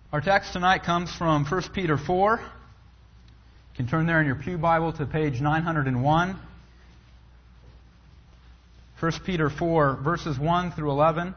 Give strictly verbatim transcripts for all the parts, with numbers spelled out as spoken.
Our text tonight comes from First Peter four. You can turn there in your pew Bible to page nine hundred one. First Peter four, verses one through eleven.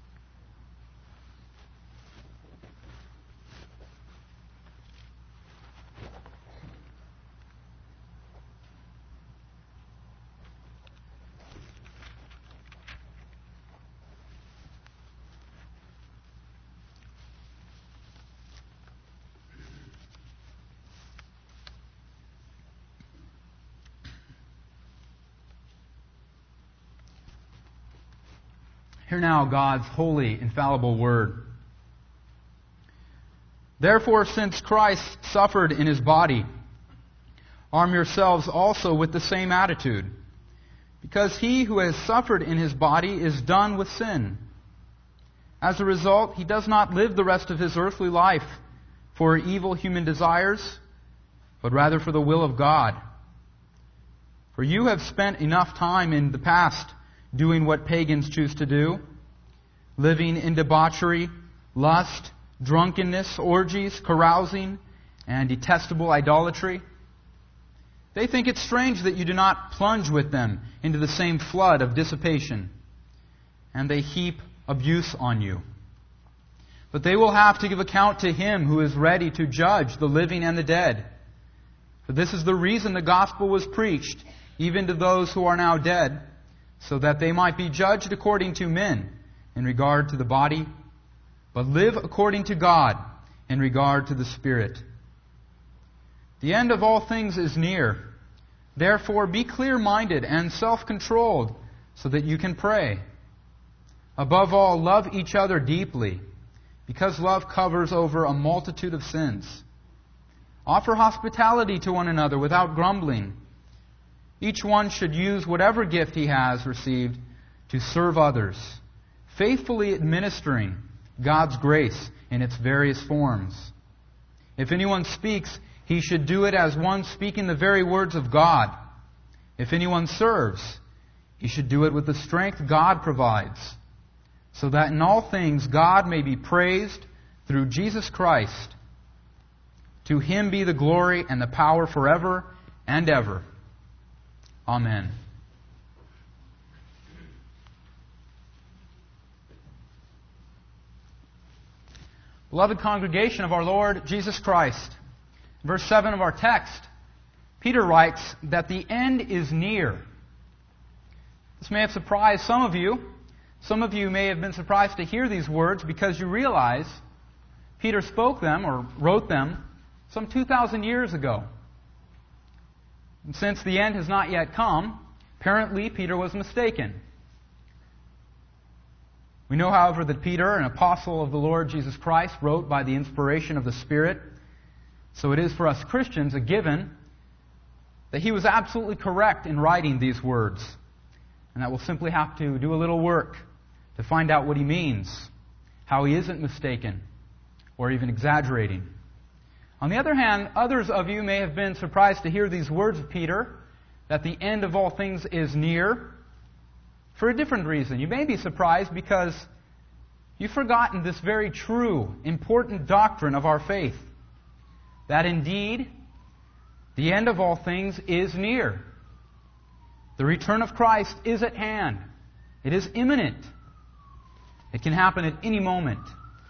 Hear now God's holy, infallible word. Therefore, since Christ suffered in His body, arm yourselves also with the same attitude, because he who has suffered in his body is done with sin. As a result, he does not live the rest of his earthly life for evil human desires, but rather for the will of God. For you have spent enough time in the past doing what pagans choose to do, living in debauchery, lust, drunkenness, orgies, carousing, and detestable idolatry. They think it strange that you do not plunge with them into the same flood of dissipation, and they heap abuse on you. But they will have to give account to Him who is ready to judge the living and the dead. For this is the reason the gospel was preached, even to those who are now dead, so that they might be judged according to men in regard to the body, but live according to God in regard to the Spirit. The end of all things is near. Therefore, be clear-minded and self-controlled so that you can pray. Above all, love each other deeply, because love covers over a multitude of sins. Offer hospitality to one another without grumbling. Each one should use whatever gift he has received to serve others, faithfully administering God's grace in its various forms. If anyone speaks, he should do it as one speaking the very words of God. If anyone serves, he should do it with the strength God provides, so that in all things God may be praised through Jesus Christ. To Him be the glory and the power forever and ever. Amen. Beloved congregation of our Lord Jesus Christ, verse seven of our text, Peter writes that the end is near. This may have surprised some of you. Some of you may have been surprised to hear these words because you realize Peter spoke them or wrote them some two thousand years ago. And since the end has not yet come, apparently Peter was mistaken. We know, however, that Peter, an apostle of the Lord Jesus Christ, wrote by the inspiration of the Spirit. So it is for us Christians a given that he was absolutely correct in writing these words, and that we'll simply have to do a little work to find out what he means, how he isn't mistaken, or even exaggerating. On the other hand, others of you may have been surprised to hear these words of Peter, that the end of all things is near, for a different reason. You may be surprised because you've forgotten this very true, important doctrine of our faith, that indeed the end of all things is near. The return of Christ is at hand. It is imminent. It can happen at any moment.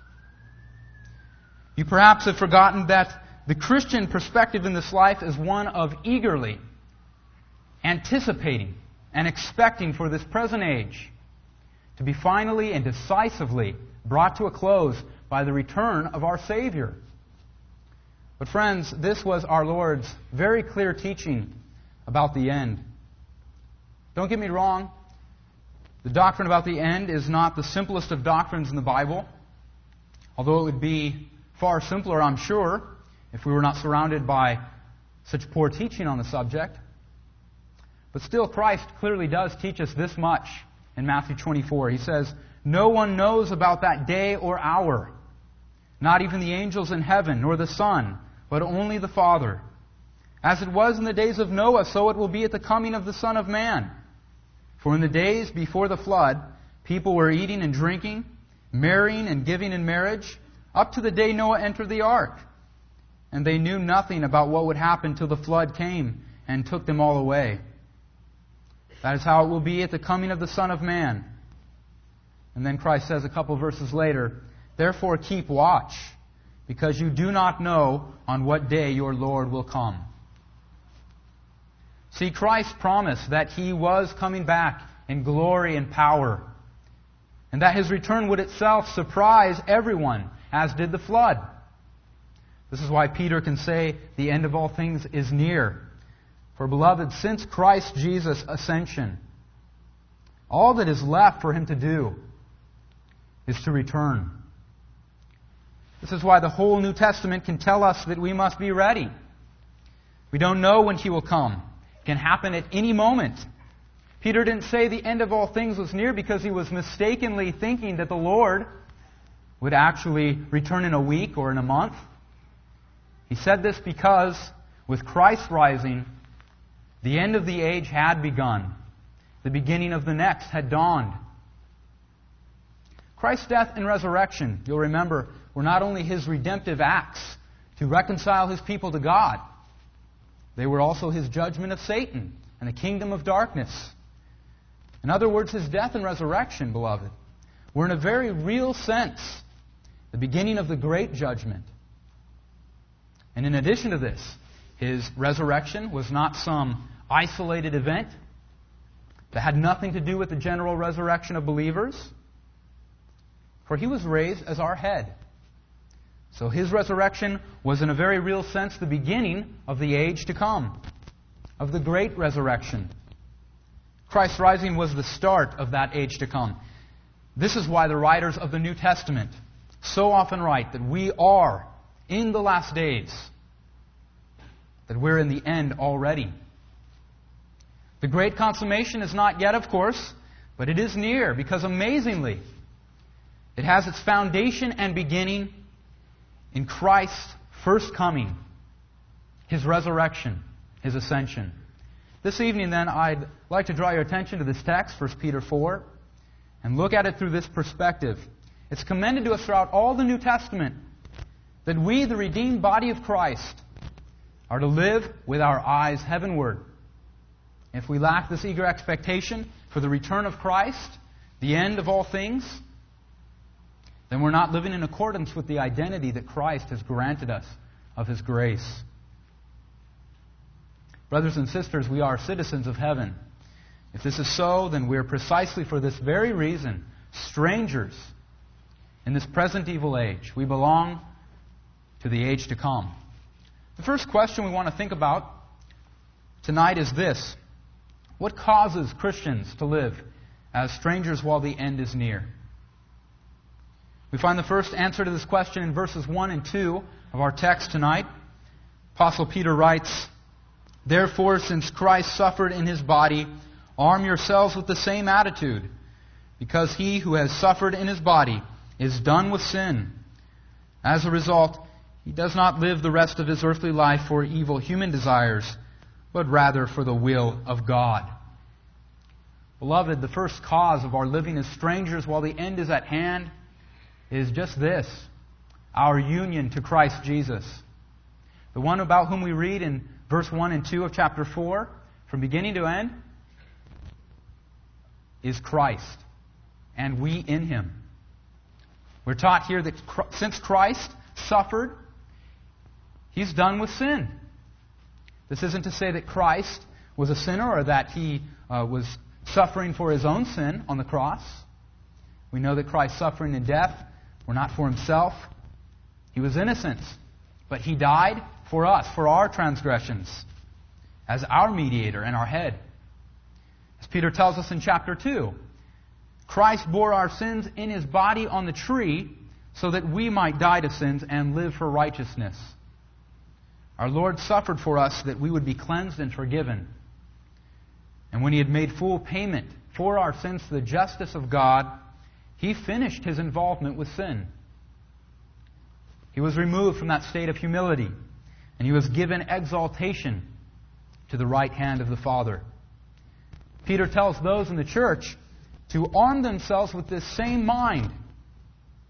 You perhaps have forgotten that the Christian perspective in this life is one of eagerly anticipating and expecting for this present age to be finally and decisively brought to a close by the return of our Savior. But friends, this was our Lord's very clear teaching about the end. Don't get me wrong, the doctrine about the end is not the simplest of doctrines in the Bible, although it would be far simpler, I'm sure, if we were not surrounded by such poor teaching on the subject. But still, Christ clearly does teach us this much in Matthew twenty-four. He says, "No one knows about that day or hour, not even the angels in heaven, nor the Son, but only the Father. As it was in the days of Noah, so it will be at the coming of the Son of Man. For in the days before the flood, people were eating and drinking, marrying and giving in marriage, up to the day Noah entered the ark. And they knew nothing about what would happen till the flood came and took them all away. That is how it will be at the coming of the Son of Man. And then Christ says a couple verses later, therefore keep watch, because you do not know on what day your Lord will come. See, Christ promised that He was coming back in glory and power, and that His return would itself surprise everyone, as did the flood. This is why Peter can say the end of all things is near. For, beloved, since Christ Jesus' ascension, all that is left for Him to do is to return. This is why the whole New Testament can tell us that we must be ready. We don't know when He will come. It can happen at any moment. Peter didn't say the end of all things was near because he was mistakenly thinking that the Lord would actually return in a week or in a month. He said this because with Christ rising, the end of the age had begun. The beginning of the next had dawned. Christ's death and resurrection, you'll remember, were not only His redemptive acts to reconcile His people to God, they were also His judgment of Satan and the kingdom of darkness. In other words, His death and resurrection, beloved, were in a very real sense the beginning of the great judgment. And in addition to this, His resurrection was not some isolated event that had nothing to do with the general resurrection of believers. For He was raised as our head. So His resurrection was in a very real sense the beginning of the age to come, of the great resurrection. Christ's rising was the start of that age to come. This is why the writers of the New Testament so often write that we are in the last days, that we're in the end already. The great consummation is not yet, of course, but it is near, because amazingly, it has its foundation and beginning in Christ's first coming, His resurrection, His ascension. This evening, then, I'd like to draw your attention to this text, First Peter four, and look at it through this perspective. It's commended to us throughout all the New Testament that we, the redeemed body of Christ, are to live with our eyes heavenward. If we lack this eager expectation for the return of Christ, the end of all things, then we're not living in accordance with the identity that Christ has granted us of His grace. Brothers and sisters, we are citizens of heaven. If this is so, then we are precisely for this very reason strangers in this present evil age. We belong to the age to come. The first question we want to think about tonight is this: what causes Christians to live as strangers while the end is near? We find the first answer to this question in verses one and two of our text tonight. Apostle Peter writes, therefore, since Christ suffered in His body, arm yourselves with the same attitude, because He who has suffered in His body is done with sin. As a result, He does not live the rest of His earthly life for evil human desires, but rather for the will of God. Beloved, the first cause of our living as strangers while the end is at hand is just this: our union to Christ Jesus. The one about whom we read in verse one and two of chapter four, from beginning to end, is Christ, and we in Him. We're taught here that since Christ suffered, He's done with sin. This isn't to say that Christ was a sinner or that He uh, was suffering for His own sin on the cross. We know that Christ's suffering and death were not for Himself. He was innocent, but He died for us, for our transgressions, as our mediator and our head. As Peter tells us in chapter two, Christ bore our sins in His body on the tree so that we might die to sins and live for righteousness. Our Lord suffered for us that we would be cleansed and forgiven. And when He had made full payment for our sins to the justice of God, He finished His involvement with sin. He was removed from that state of humility, and He was given exaltation to the right hand of the Father. Peter tells those in the church to arm themselves with this same mind.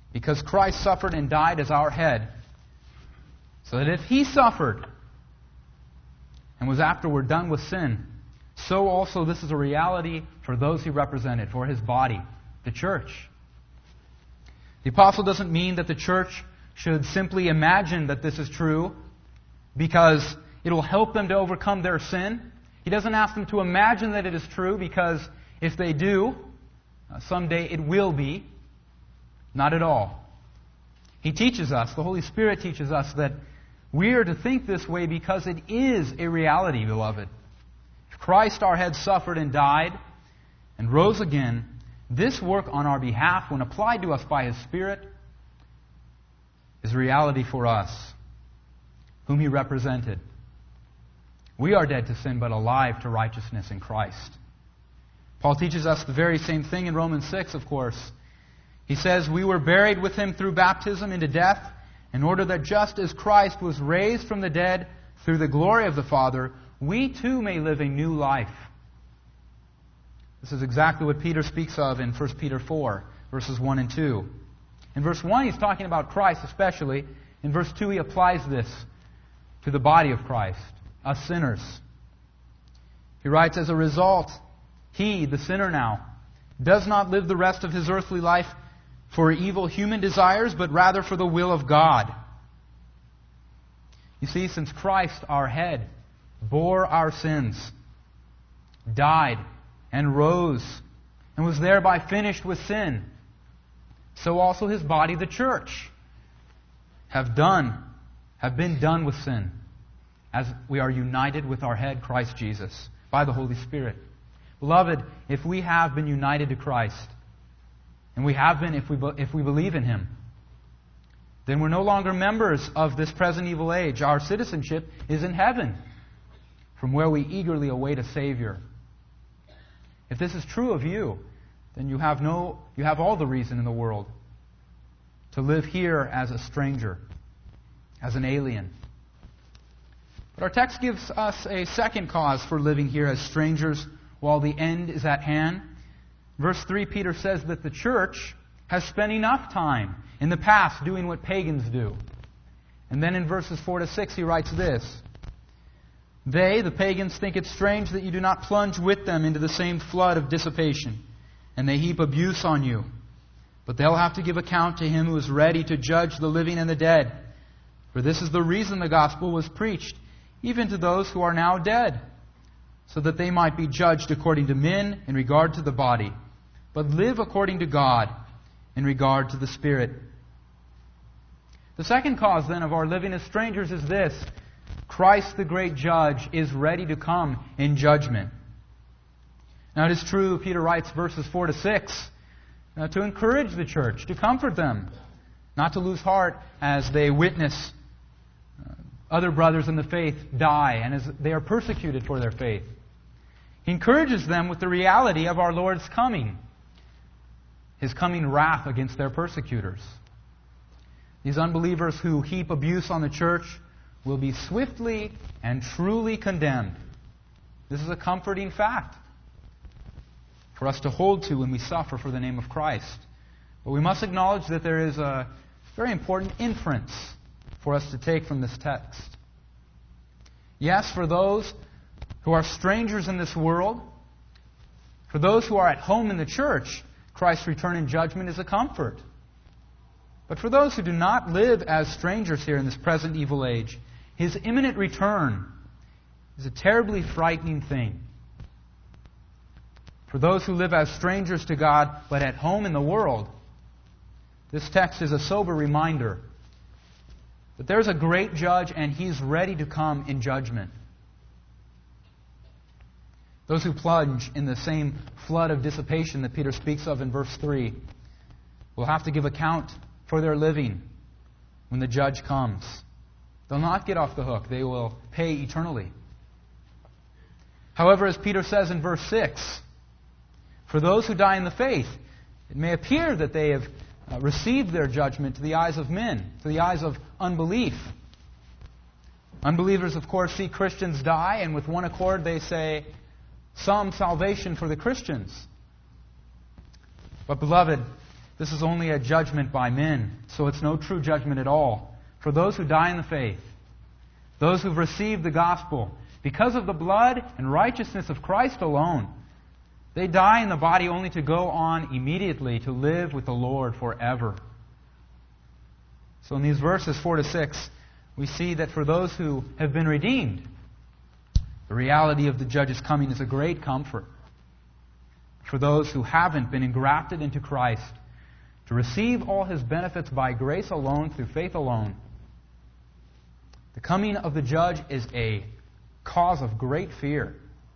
Because Christ suffered and died as our head, so that if He suffered and was afterward done with sin, so also this is a reality for those He represented, for His body, the church. The apostle doesn't mean that the church should simply imagine that this is true because it will help them to overcome their sin. He doesn't ask them to imagine that it is true because if they do, uh, someday it will be. Not at all. He teaches us, the Holy Spirit teaches us that we are to think this way because it is a reality, beloved. If Christ our head suffered and died and rose again, this work on our behalf, when applied to us by His Spirit, is reality for us, whom He represented. We are dead to sin, but alive to righteousness in Christ. Paul teaches us the very same thing in Romans six, of course. He says, we were buried with Him through baptism into death, in order that just as Christ was raised from the dead through the glory of the Father, we too may live a new life. This is exactly what Peter speaks of in First Peter four, verses one and two. In verse one, he's talking about Christ especially. In verse two, he applies this to the body of Christ, us sinners. He writes, as a result, he, the sinner now, does not live the rest of his earthly life for evil human desires, but rather for the will of God. You see, since Christ, our head, bore our sins, died, and rose, and was thereby finished with sin, so also His body, the church, have done, have been done with sin, as we are united with our head, Christ Jesus, by the Holy Spirit. Beloved, if we have been united to Christ, and we have been if we, if we believe in Him, then we're no longer members of this present evil age. Our citizenship is in heaven, from where we eagerly await a Savior. If this is true of you, then you have no, you have all the reason in the world to live here as a stranger, as an alien. But our text gives us a second cause for living here as strangers while the end is at hand. Verse three, Peter says that the church has spent enough time in the past doing what pagans do. And then in verses four to six, he writes this: they, the pagans, think it strange that you do not plunge with them into the same flood of dissipation, and they heap abuse on you. But they'll have to give account to Him who is ready to judge the living and the dead. For this is the reason the gospel was preached, even to those who are now dead, so that they might be judged according to men in regard to the body, but live according to God in regard to the Spirit. The second cause, then, of our living as strangers is this: Christ, the great judge, is ready to come in judgment. Now it is true, Peter writes verses four to six, uh, to encourage the church, to comfort them, not to lose heart as they witness uh, other brothers in the faith die and as they are persecuted for their faith. He encourages them with the reality of our Lord's coming, His coming wrath against their persecutors. These unbelievers who heap abuse on the church will be swiftly and truly condemned. This is a comforting fact for us to hold to when we suffer for the name of Christ. But we must acknowledge that there is a very important inference for us to take from this text. Yes, for those who are strangers in this world, for those who are at home in the church, Christ's return in judgment is a comfort. But for those who do not live as strangers here in this present evil age, His imminent return is a terribly frightening thing. For those who live as strangers to God, but at home in the world, this text is a sober reminder that there's a great judge and He's ready to come in judgment. Those who plunge in the same flood of dissipation that Peter speaks of in verse three will have to give account for their living when the judge comes. They'll not get off the hook. They will pay eternally. However, as Peter says in verse six, for those who die in the faith, it may appear that they have uh, received their judgment to the eyes of men, to the eyes of unbelief. Unbelievers, of course, see Christians die, and with one accord they say, some salvation for the Christians. But beloved, this is only a judgment by men, so it's no true judgment at all. For those who die in the faith, those who've received the gospel, because of the blood and righteousness of Christ alone, they die in the body only to go on immediately to live with the Lord forever. So in these verses four to six, we see that for those who have been redeemed, the reality of the judge's coming is a great comfort. For those who haven't been engrafted into Christ, to receive all His benefits by grace alone, through faith alone, the coming of the judge is a cause of great fear.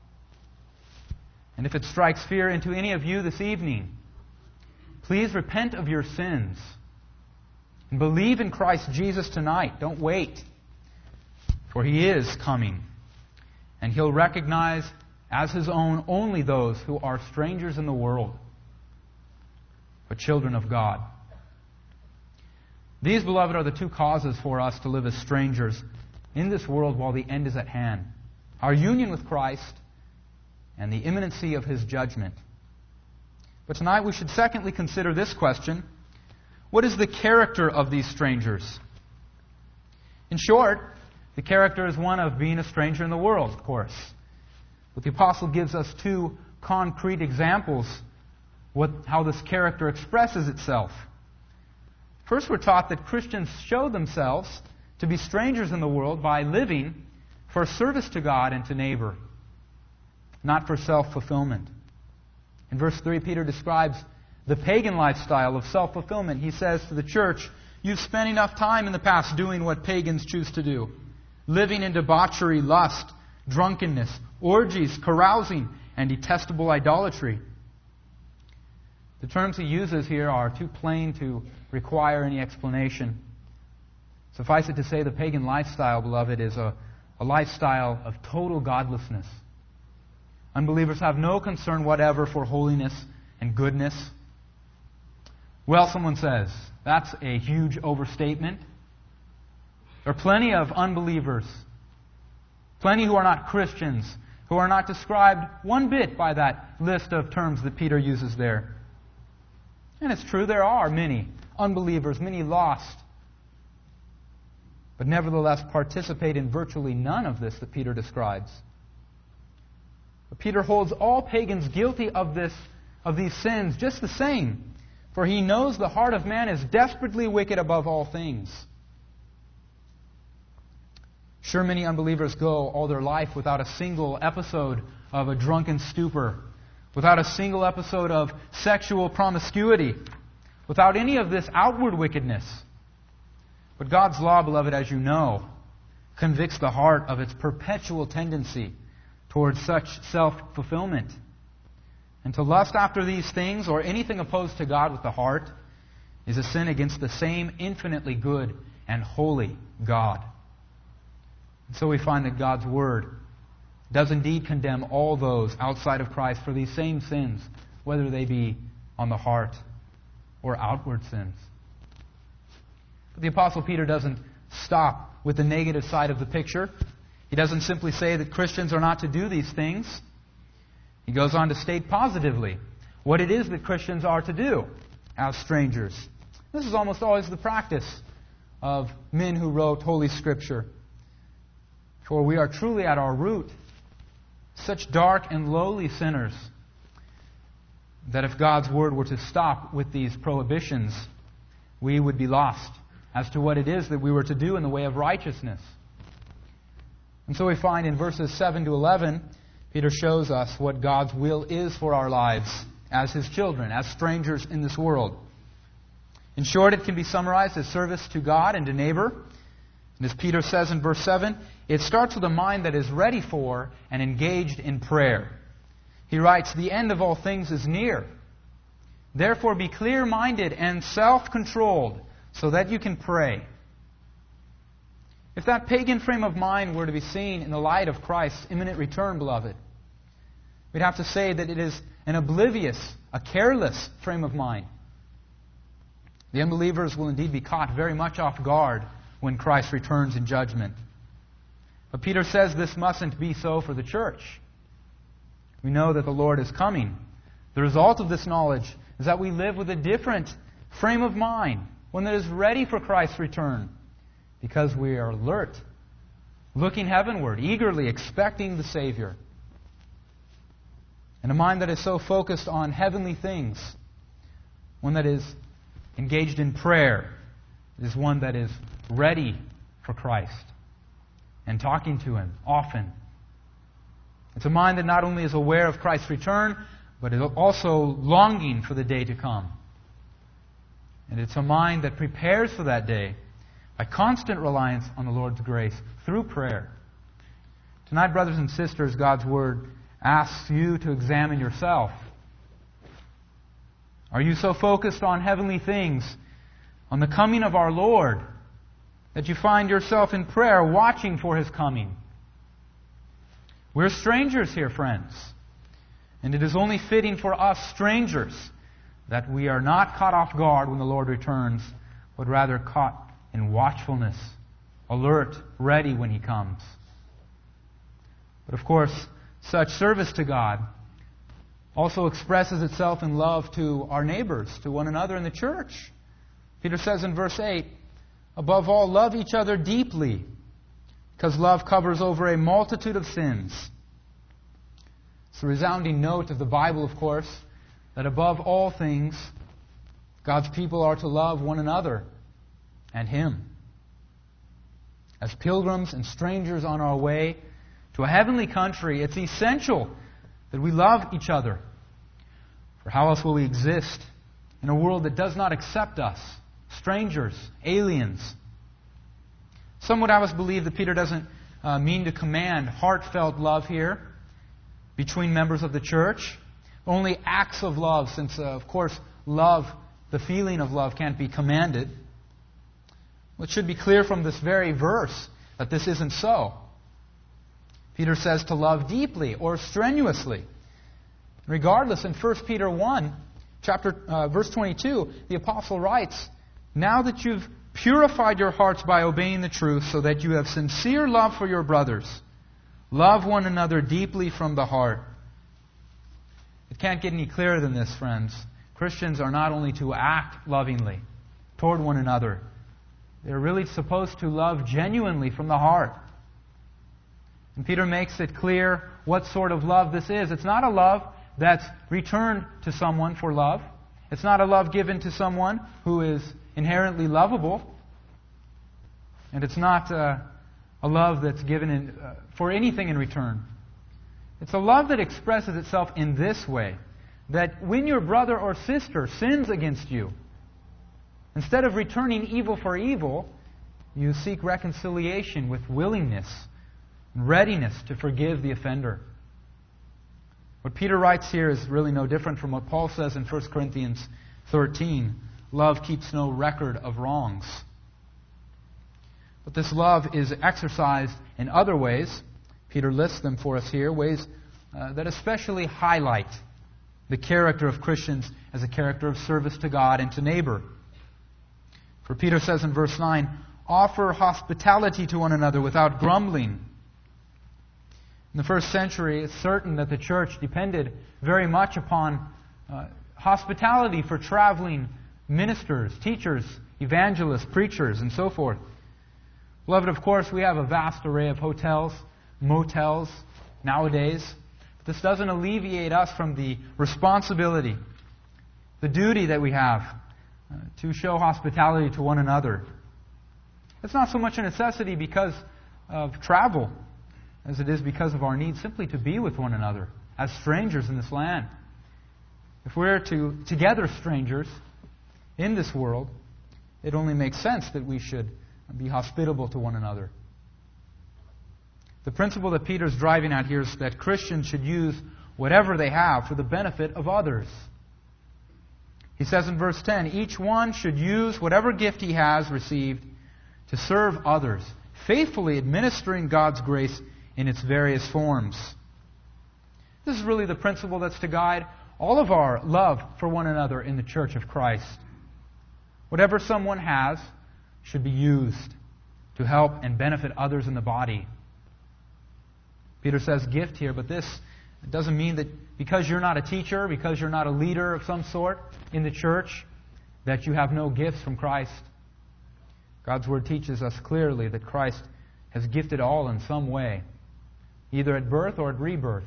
And if it strikes fear into any of you this evening, please repent of your sins and believe in Christ Jesus tonight. Don't wait, for He is coming. And He'll recognize as His own only those who are strangers in the world, but children of God. These, beloved, are the two causes for us to live as strangers in this world while the end is at hand. Our union with Christ and the imminency of His judgment. But tonight we should secondly consider this question: what is the character of these strangers? In short, the character is one of being a stranger in the world, of course. But the apostle gives us two concrete examples what, how this character expresses itself. First, we're taught that Christians show themselves to be strangers in the world by living for service to God and to neighbor, not for self-fulfillment. In verse three, Peter describes the pagan lifestyle of self-fulfillment. He says to the church, you've spent enough time in the past doing what pagans choose to do, living in debauchery, lust, drunkenness, orgies, carousing, and detestable idolatry. The terms he uses here are too plain to require any explanation. Suffice it to say, the pagan lifestyle, beloved, is a, a lifestyle of total godlessness. Unbelievers have no concern whatever for holiness and goodness. Well, someone says, that's a huge overstatement. There are plenty of unbelievers, plenty who are not Christians, who are not described one bit by that list of terms that Peter uses there. And it's true, there are many unbelievers, many lost, but nevertheless participate in virtually none of this that Peter describes. But Peter holds all pagans guilty of this, of these sins just the same, for he knows the heart of man is desperately wicked above all things. Sure, many unbelievers go all their life without a single episode of a drunken stupor, without a single episode of sexual promiscuity, without any of this outward wickedness. But God's law, beloved, as you know, convicts the heart of its perpetual tendency towards such self-fulfillment. And to lust after these things, or anything opposed to God with the heart, is a sin against the same infinitely good and holy God. And so we find that God's Word does indeed condemn all those outside of Christ for these same sins, whether they be on the heart or outward sins. But the Apostle Peter doesn't stop with the negative side of the picture. He doesn't simply say that Christians are not to do these things. He goes on to state positively what it is that Christians are to do as strangers. This is almost always the practice of men who wrote Holy Scripture. For we are truly at our root such dark and lowly sinners that if God's Word were to stop with these prohibitions, we would be lost as to what it is that we were to do in the way of righteousness. And so we find in verses seven to eleven, Peter shows us what God's will is for our lives as His children, as strangers in this world. In short, it can be summarized as service to God and to neighbor. And as Peter says in verse seven, it starts with a mind that is ready for and engaged in prayer. He writes, the end of all things is near. Therefore be clear-minded and self-controlled so that you can pray. If that pagan frame of mind were to be seen in the light of Christ's imminent return, beloved, we'd have to say that it is an oblivious, a careless frame of mind. The unbelievers will indeed be caught very much off guard when Christ returns in judgment. But Peter says this mustn't be so for the church. We know that the Lord is coming. The result of this knowledge is that we live with a different frame of mind, one that is ready for Christ's return, because we are alert, looking heavenward, eagerly expecting the Savior. And a mind that is so focused on heavenly things, one that is engaged in prayer, is one that is ready for Christ and talking to Him often. It's a mind that not only is aware of Christ's return, but is also longing for the day to come. And it's a mind that prepares for that day by constant reliance on the Lord's grace through prayer. Tonight, brothers and sisters, God's Word asks you to examine yourself. Are you so focused on heavenly things, on the coming of our Lord, that you find yourself in prayer watching for His coming? We're strangers here, friends. And it is only fitting for us strangers that we are not caught off guard when the Lord returns, but rather caught in watchfulness, alert, ready when He comes. But of course, such service to God also expresses itself in love to our neighbors, to one another in the church. Peter says in verse eight, above all, love each other deeply, because love covers over a multitude of sins. It's a resounding note of the Bible, of course, that above all things, God's people are to love one another and Him. As pilgrims and strangers on our way to a heavenly country, it's essential that we love each other. For how else will we exist in a world that does not accept us, strangers, aliens? Some would have us believe that Peter doesn't uh, mean to command heartfelt love here between members of the church. Only acts of love, since, uh, of course, love, the feeling of love, can't be commanded. Well, it should be clear from this very verse that this isn't so. Peter says to love deeply or strenuously. Regardless, in First Peter one, chapter, uh, verse twenty-two, the apostle writes, now that you've purified your hearts by obeying the truth, so that you have sincere love for your brothers, love one another deeply from the heart. It can't get any clearer than this, friends. Christians are not only to act lovingly toward one another, they're really supposed to love genuinely from the heart. And Peter makes it clear what sort of love this is. It's not a love that's returned to someone for love. It's not a love given to someone who is inherently lovable. And it's not uh, a love that's given in, uh, for anything in return. It's a love that expresses itself in this way, that when your brother or sister sins against you, instead of returning evil for evil, you seek reconciliation with willingness and readiness to forgive the offender. What Peter writes here is really no different from what Paul says in First Corinthians thirteen. Love keeps no record of wrongs. But this love is exercised in other ways. Peter lists them for us here, ways uh, that especially highlight the character of Christians as a character of service to God and to neighbor. For Peter says in verse nine, offer hospitality to one another without grumbling. In the first century, it's certain that the church depended very much upon uh, hospitality for traveling ministers, teachers, evangelists, preachers, and so forth. Beloved, of course, we have a vast array of hotels, motels nowadays. But this doesn't alleviate us from the responsibility, the duty that we have uh, to show hospitality to one another. It's not so much a necessity because of travel as it is because of our need simply to be with one another as strangers in this land. If we're to, together strangers in this world, it only makes sense that we should be hospitable to one another. The principle that Peter's driving at here is that Christians should use whatever they have for the benefit of others. He says in verse ten, each one should use whatever gift he has received to serve others, faithfully administering God's grace in its various forms. This is really the principle that's to guide all of our love for one another in the church of Christ. Whatever someone has should be used to help and benefit others in the body. Peter says gift here, but this doesn't mean that because you're not a teacher, because you're not a leader of some sort in the church, that you have no gifts from Christ. God's Word teaches us clearly that Christ has gifted all in some way, either at birth or at rebirth.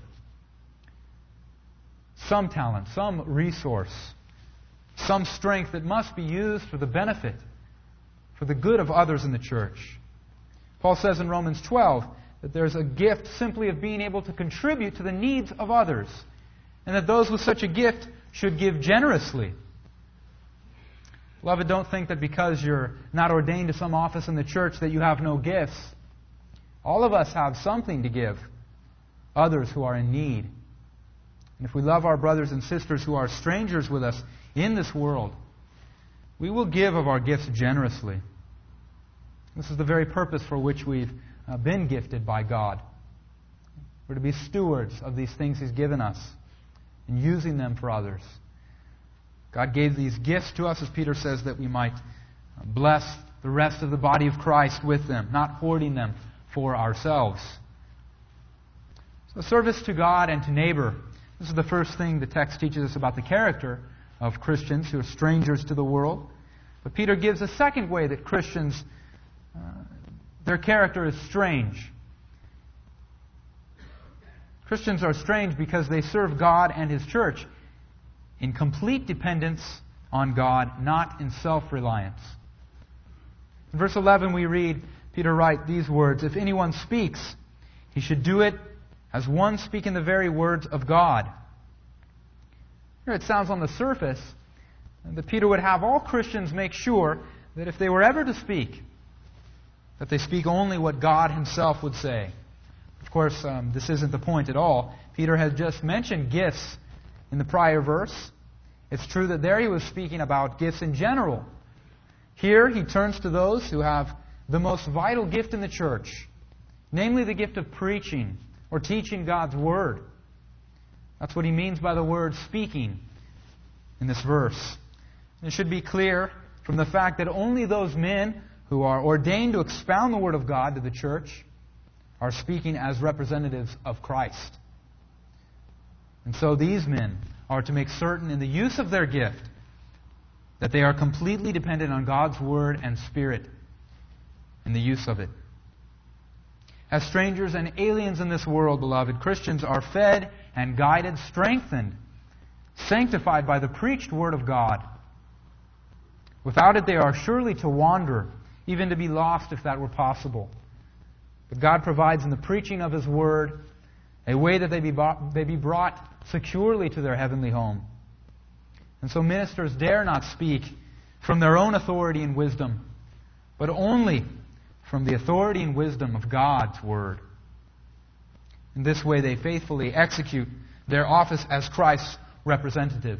Some talent, some resource, some strength that must be used for the benefit, for the good of others in the church. Paul says in Romans twelve that there's a gift simply of being able to contribute to the needs of others, and that those with such a gift should give generously. Beloved, don't think that because you're not ordained to some office in the church that you have no gifts. All of us have something to give others who are in need. And if we love our brothers and sisters who are strangers with us in this world, we will give of our gifts generously. This is the very purpose for which we've uh, been gifted by God. We're to be stewards of these things He's given us and using them for others. God gave these gifts to us, as Peter says, that we might bless the rest of the body of Christ with them, not hoarding them for ourselves. So service to God and to neighbor. This is the first thing the text teaches us about the character of Christians who are strangers to the world. But Peter gives a second way that Christians, uh, their character is strange. Christians are strange because they serve God and His church in complete dependence on God, not in self-reliance. In verse eleven we read, Peter writes these words, "If anyone speaks, he should do it as one speaking the very words of God." Here it sounds on the surface that Peter would have all Christians make sure that if they were ever to speak, that they speak only what God Himself would say. Of course, um, this isn't the point at all. Peter has just mentioned gifts in the prior verse. It's true that there he was speaking about gifts in general. Here he turns to those who have the most vital gift in the church, namely the gift of preaching or teaching God's Word. That's what he means by the word speaking in this verse. It should be clear from the fact that only those men who are ordained to expound the Word of God to the church are speaking as representatives of Christ. And so these men are to make certain in the use of their gift that they are completely dependent on God's Word and Spirit in the use of it. As strangers and aliens in this world, beloved, Christians are fed and guided, strengthened, sanctified by the preached Word of God. Without it, they are surely to wander, even to be lost if that were possible. But God provides in the preaching of His Word a way that they be brought, they be brought securely to their heavenly home. And so ministers dare not speak from their own authority and wisdom, but only from the authority and wisdom of God's Word. In this way, they faithfully execute their office as Christ's representatives.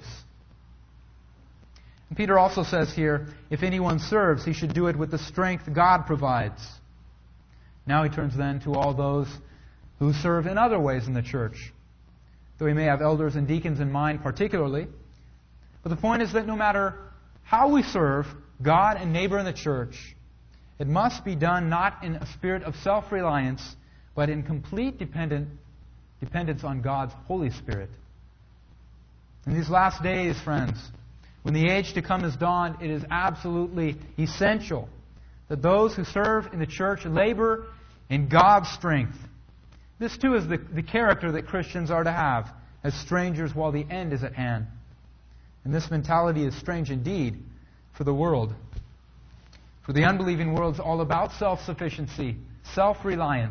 And Peter also says here, if anyone serves, he should do it with the strength God provides. Now he turns then to all those who serve in other ways in the church, though he may have elders and deacons in mind particularly. But the point is that no matter how we serve God and neighbor in the church, it must be done not in a spirit of self-reliance, but in complete dependent, dependence on God's Holy Spirit. In these last days, friends, when the age to come is dawned, it is absolutely essential that those who serve in the church labor in God's strength. This too is the, the character that Christians are to have as strangers while the end is at hand. And this mentality is strange indeed for the world. For the unbelieving world is all about self-sufficiency, self-reliance.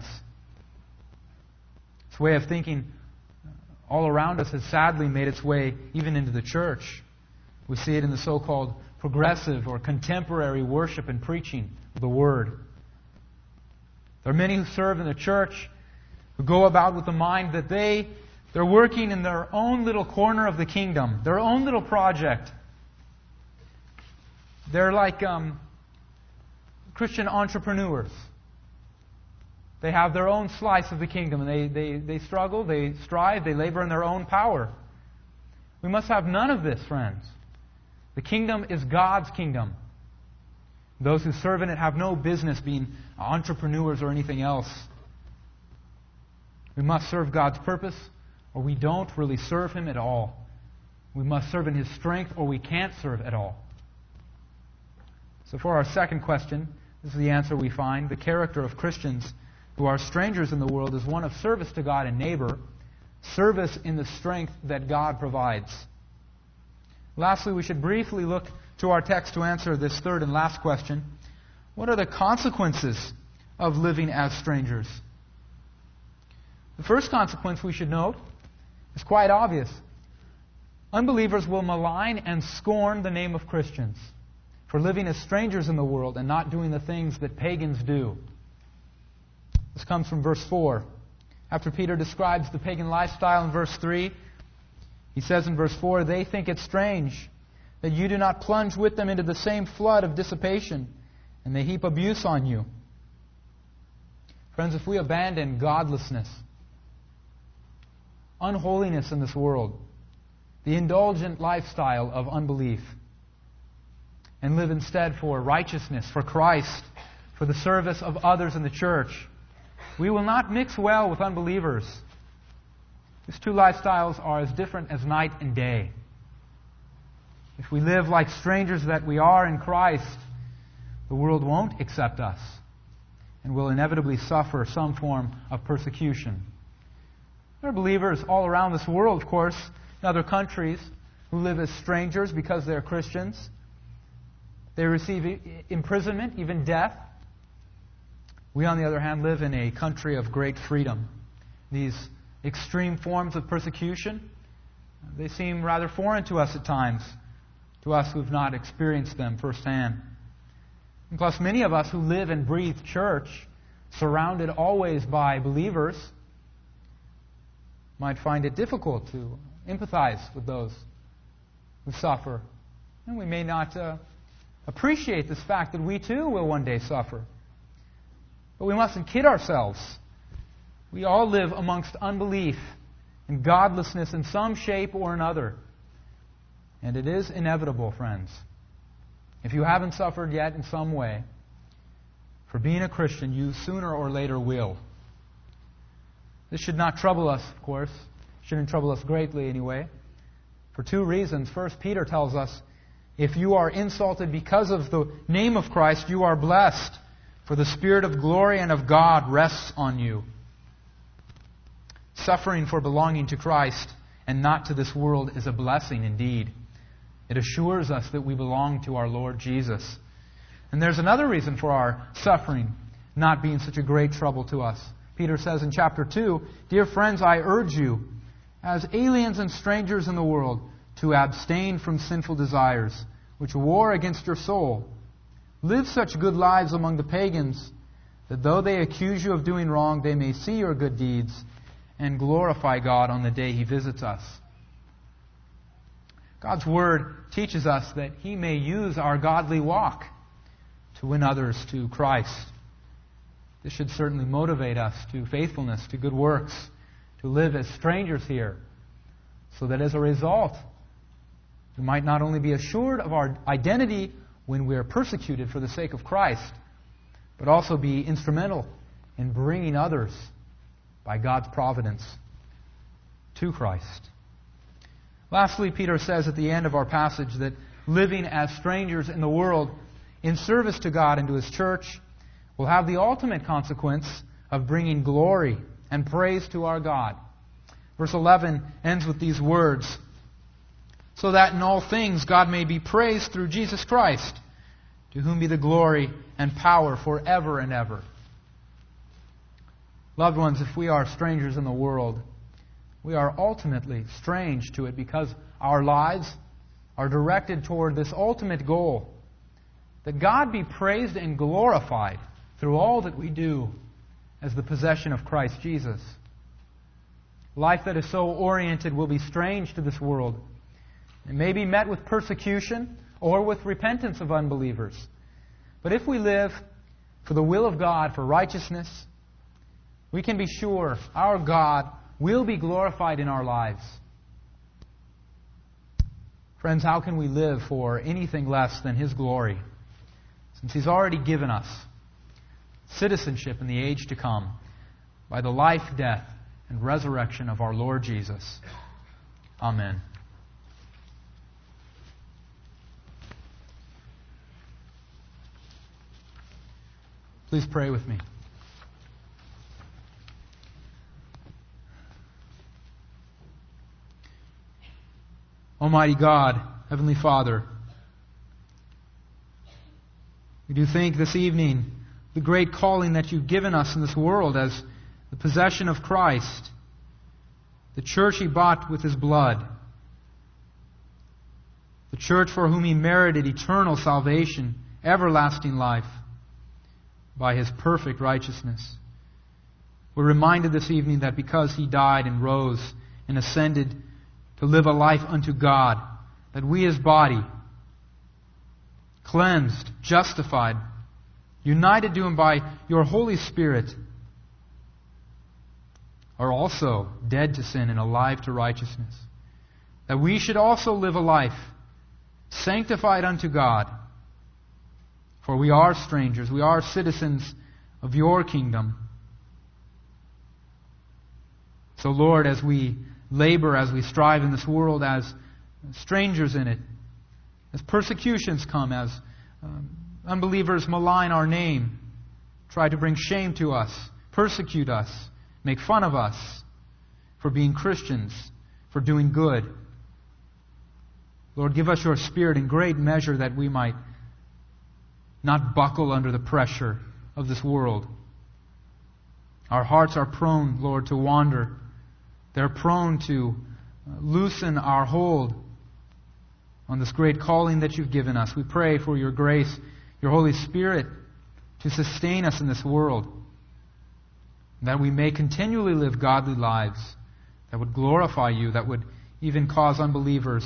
This way of thinking all around us has sadly made its way even into the church. We see it in the so-called progressive or contemporary worship and preaching of the Word. There are many who serve in the church who go about with the mind that they, they're working in their own little corner of the kingdom, their own little project. They're like um, Christian entrepreneurs. They have their own slice of the kingdom, and they, they, they struggle, they strive, they labor in their own power. We must have none of this, friends. The kingdom is God's kingdom. Those who serve in it have no business being entrepreneurs or anything else. We must serve God's purpose, or we don't really serve Him at all. We must serve in His strength, or we can't serve at all. So for our second question, this is the answer we find. The character of Christians who are strangers in the world is one of service to God and neighbor, service in the strength that God provides. Lastly, we should briefly look to our text to answer this third and last question. What are the consequences of living as strangers? The first consequence we should note is quite obvious. Unbelievers will malign and scorn the name of Christians for living as strangers in the world and not doing the things that pagans do. This comes from verse four. After Peter describes the pagan lifestyle in verse three, he says in verse four, "They think it strange that you do not plunge with them into the same flood of dissipation, and they heap abuse on you." Friends, if we abandon godlessness, unholiness in this world, the indulgent lifestyle of unbelief, and live instead for righteousness, for Christ, for the service of others in the church, we will not mix well with unbelievers. These two lifestyles are as different as night and day. If we live like strangers that we are in Christ, the world won't accept us and will inevitably suffer some form of persecution. There are believers all around this world, of course, in other countries, who live as strangers because they're Christians. They receive imprisonment, even death. We, on the other hand, live in a country of great freedom. These extreme forms of persecution, they seem rather foreign to us at times, to us who have not experienced them firsthand. And plus, many of us who live and breathe church, surrounded always by believers, might find it difficult to empathize with those who suffer. And we may not uh, appreciate this fact that we too will one day suffer. But we mustn't kid ourselves. We all live amongst unbelief and godlessness in some shape or another. And it is inevitable, friends. If you haven't suffered yet in some way, for being a Christian, you sooner or later will. This should not trouble us, of course. It shouldn't trouble us greatly anyway. For two reasons. First, Peter tells us, if you are insulted because of the name of Christ, you are blessed, for the Spirit of glory and of God rests on you. Suffering for belonging to Christ and not to this world is a blessing indeed. It assures us that we belong to our Lord Jesus. And there's another reason for our suffering not being such a great trouble to us. Peter says in chapter two, "Dear friends, I urge you, as aliens and strangers in the world, to abstain from sinful desires, which war against your soul. Live such good lives among the pagans, that though they accuse you of doing wrong, they may see your good deeds and glorify God on the day He visits us." God's Word teaches us that He may use our godly walk to win others to Christ. This should certainly motivate us to faithfulness, to good works, to live as strangers here, so that as a result, we might not only be assured of our identity when we are persecuted for the sake of Christ, but also be instrumental in bringing others, by God's providence, to Christ. Lastly, Peter says at the end of our passage that living as strangers in the world in service to God and to His church will have the ultimate consequence of bringing glory and praise to our God. Verse eleven ends with these words, "So that in all things God may be praised through Jesus Christ, to whom be the glory and power forever and ever." Loved ones, if we are strangers in the world, we are ultimately strange to it because our lives are directed toward this ultimate goal, that God be praised and glorified through all that we do as the possession of Christ Jesus. Life that is so oriented will be strange to this world. It may be met with persecution or with repentance of unbelievers. But if we live for the will of God, for righteousness, we can be sure our God will be glorified in our lives. Friends, how can we live for anything less than His glory, since He's already given us citizenship in the age to come by the life, death, and resurrection of our Lord Jesus? Amen. Please pray with me. Almighty God, Heavenly Father, we do think this evening the great calling that you've given us in this world as the possession of Christ, the church He bought with His blood, the church for whom He merited eternal salvation, everlasting life, by His perfect righteousness. We're reminded this evening that because He died and rose and ascended to live a life unto God, that we His body, cleansed, justified, united to Him by Your Holy Spirit, are also dead to sin and alive to righteousness. That we should also live a life sanctified unto God. For we are strangers, we are citizens of Your kingdom. So Lord, as we labor, as we strive in this world as strangers in it, as persecutions come, as um, unbelievers malign our name, try to bring shame to us, persecute us, make fun of us for being Christians, for doing good. Lord, give us Your Spirit in great measure that we might not buckle under the pressure of this world. Our hearts are prone, Lord, to wander. They're prone to loosen our hold on this great calling that You've given us. We pray for Your grace, Your Holy Spirit, to sustain us in this world, that we may continually live godly lives that would glorify You, that would even cause unbelievers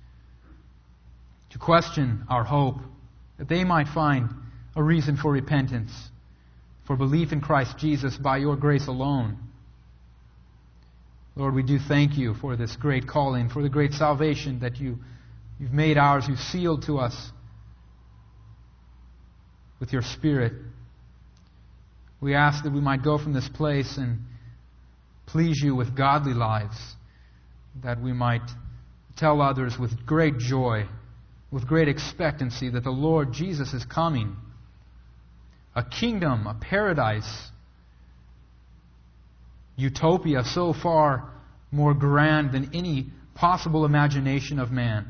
to question our hope, that they might find a reason for repentance, for belief in Christ Jesus by Your grace alone. Lord, we do thank You for this great calling, for the great salvation that you, You've made ours, You've sealed to us with Your Spirit. We ask that we might go from this place and please You with godly lives, that we might tell others with great joy, with great expectancy, that the Lord Jesus is coming. A kingdom, a paradise, utopia so far more grand than any possible imagination of man,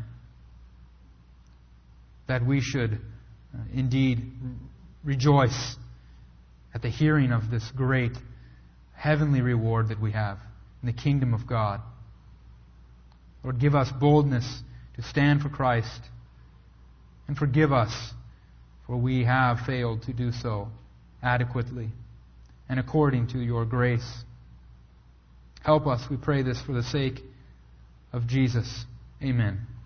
that we should uh, indeed rejoice at the hearing of this great heavenly reward that we have in the kingdom of God. Lord, give us boldness to stand for Christ, and forgive us, for we have failed to do so adequately and according to Your grace. Help us, we pray this for the sake of Jesus. Amen.